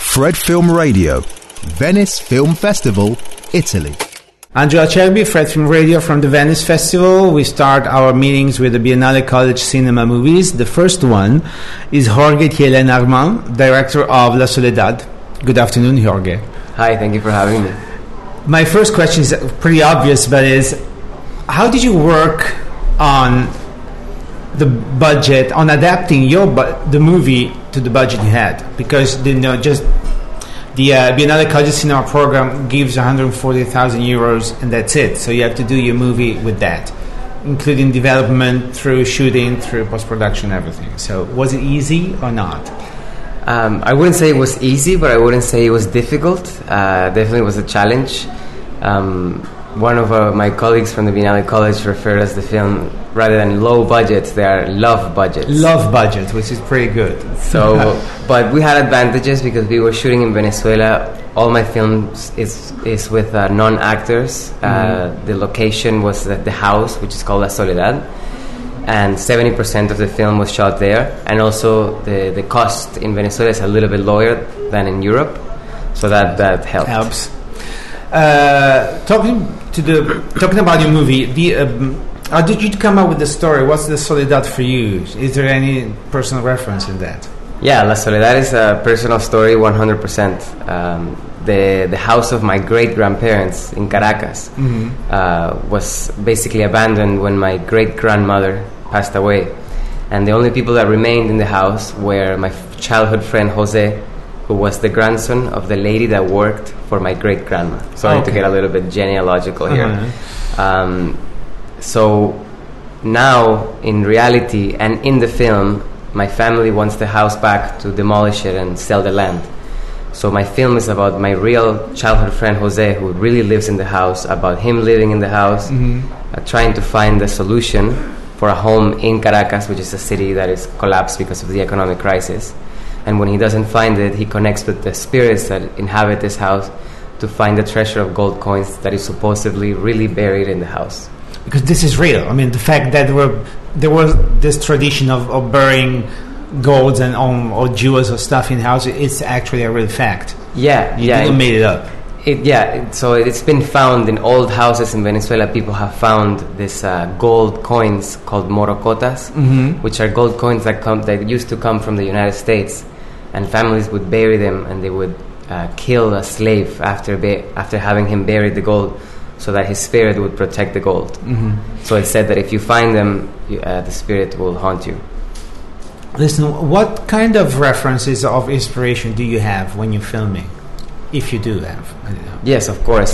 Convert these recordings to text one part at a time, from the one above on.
Fred Film Radio, Venice Film Festival, Italy. Angelo Acerbi, Fred Film Radio from the Venice Festival. We start our meetings with the Biennale College Cinema movies. The first one is Jorge Thielen Armand, director of La Soledad. Good afternoon, Jorge. Hi, thank you for having me. My first question is pretty obvious, but is how did you work on the budget, on adapting the movie to the budget you had? Because just the Biennale College Cinema program gives 140,000 euros and that's it. So you have to do your movie with that, including development, through shooting, through post-production, everything. So was it easy or not? I wouldn't say it was easy, but I wouldn't say it was difficult. Definitely was a challenge. One of my colleagues from the Biennale College referred as the film, rather than low budgets, they are love budgets. Love budget, which is pretty good. So, but we had advantages because we were shooting in Venezuela. All my films is with non-actors. The location was at the house, which is called La Soledad, and 70% of the film was shot there. And also the cost in Venezuela is a little bit lower than in Europe, so that helps. Talking about your movie, how did you come up with the story? What's the Soledad for you? Is there any personal reference in that? Yeah, La Soledad is a personal story, 100%. The house of my great-grandparents in Caracas was basically abandoned when my great-grandmother passed away. And the only people that remained in the house were my childhood friend Jose, who was the grandson of the lady that worked for my great-grandma. Sorry to get a little bit genealogical here. So now, in reality and in the film, my family wants the house back to demolish it and sell the land. So my film is about my real childhood friend Jose, who really lives in the house, about him living in the house, trying to find the solution for a home in Caracas, which is a city that is collapsed because of the economic crisis. And when he doesn't find it, he connects with the spirits that inhabit this house to find the treasure of gold coins that is supposedly really buried in the house. Because this is real. I mean, the fact that there was this tradition of burying golds and or jewels or stuff in houses, it's actually a real fact. Yeah, you didn't make it up. So it's been found in old houses in Venezuela. People have found this gold coins called morocotas, which are gold coins that used to come from the United States, and families would bury them, and they would kill a slave after having him bury the gold, so that his spirit would protect the gold. So it's said that if you find them, the spirit will haunt you. Listen, what kind of references of inspiration do you have when you're filming? If you do have, I don't know. Yes, of course.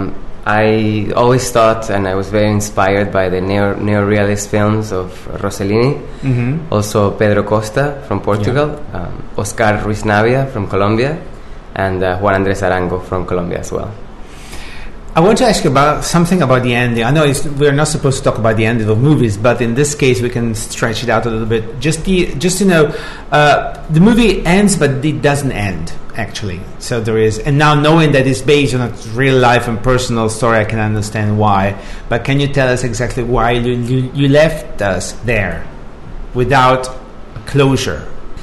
I always thought, and I was very inspired by the neo-realist films of Rossellini, also Pedro Costa from Portugal, Oscar Ruiz Navia from Colombia, and Juan Andrés Arango from Colombia as well. I want to ask you about something about the ending. I know we're not supposed to talk about the ending of movies, but in this case we can stretch it out a little bit. Just to know, the movie ends, but it doesn't end, actually. So there is, and now knowing that it's based on a real life and personal story, I can understand why. But can you tell us exactly why you left us there without closure?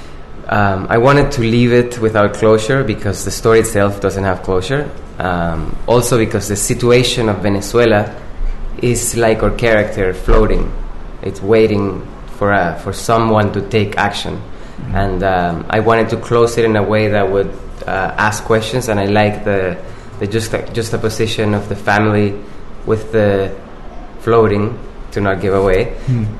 I wanted to leave it without closure because the story itself doesn't have closure. Also because the situation of Venezuela is like our character floating. It's waiting for someone to take action. And I wanted to close it in a way that would ask questions, and I like the juxtaposition of the family with the floating, to not give away,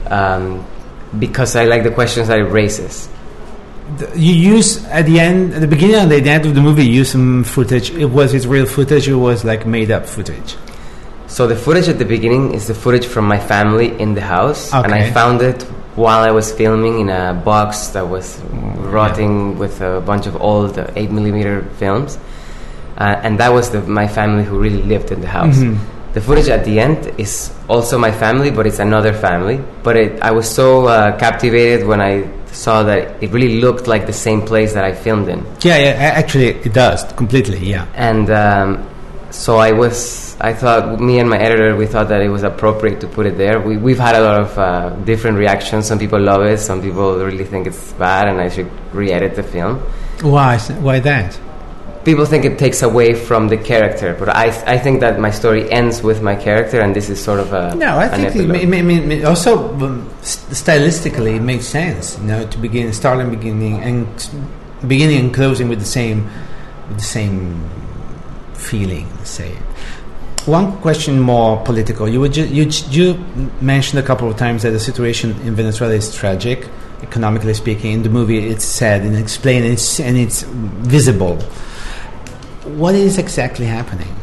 because I like the questions that it raises. You use at the beginning and the end of the movie, you use some footage. Was it real footage or was like made up footage? So the footage at the beginning is the footage from my family in the house, and I found it while I was filming in a box that was rotting with a bunch of old 8mm films, and that was my family who really lived in the house. The footage at the end is also my family, but it's another family. But I was so captivated when I saw that it really looked like the same place that I filmed in. Yeah, actually it does, completely, yeah. And so I thought, me and my editor, we thought that it was appropriate to put it there. We've had a lot of different reactions. Some people love it, some people really think it's bad and I should re-edit the film. Why that? people think it takes away from the character, but I think that my story ends with my character, and this is sort of a... No, I think it also stylistically it makes sense, to start and beginning and closing with the same feeling, say. One question more political. You mentioned a couple of times that the situation in Venezuela is tragic, economically speaking. In the movie, it's said and explained, and it's visible. What is exactly happening?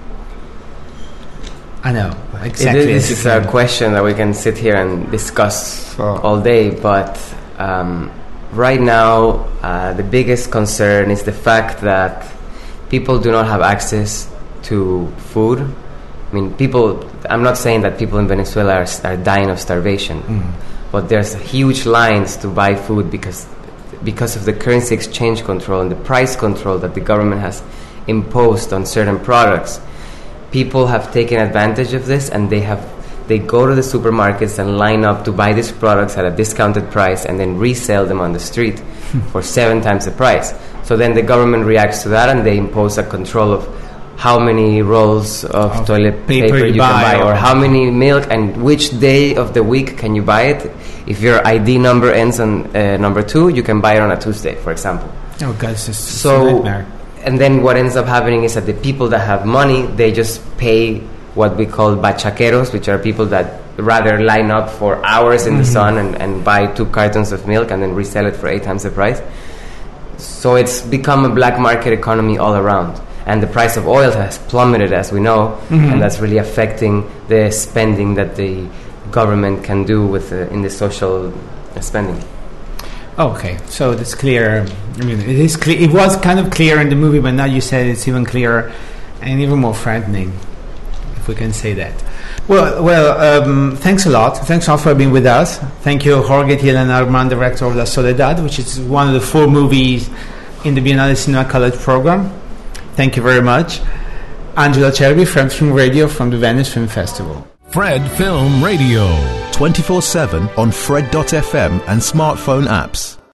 I know exactly. This is a question that we can sit here and discuss all day, but right now, the biggest concern is the fact that people do not have access to food. I mean, I'm not saying that people in Venezuela are dying of starvation, but there's huge lines to buy food because of the currency exchange control and the price control that the government has imposed on certain products. People have taken advantage of this, and they go to the supermarkets and line up to buy these products at a discounted price and then resell them on the street for 7 times the price. So then the government reacts to that, and they impose a control of how many rolls of toilet paper you can buy, or how many milk, and which day of the week can you buy it. If your ID number ends on number 2, you can buy it on a Tuesday, for example. Oh, guys, it's a nightmare. And then what ends up happening is that the people that have money, they just pay what we call bachaqueros, which are people that rather line up for hours in the sun and buy 2 cartons of milk and then resell it for 8 times the price. So it's become a black market economy all around. And the price of oil has plummeted, as we know, and that's really affecting the spending that the government can do in the social spending. Okay, so it's clear. I mean, it is clear. It was kind of clear in the movie, but now you said it's even clearer and even more frightening, if we can say that. Well, thanks a lot. Thanks all for being with us. Thank you, Jorge Tielena Armand, director of La Soledad, which is one of the 4 movies in the Biennale Cinema College program. Thank you very much. Angelo Cervi, Fred Film Radio from the Venice Film Festival. Fred Film Radio. 24/7 on Fred.fm and smartphone apps.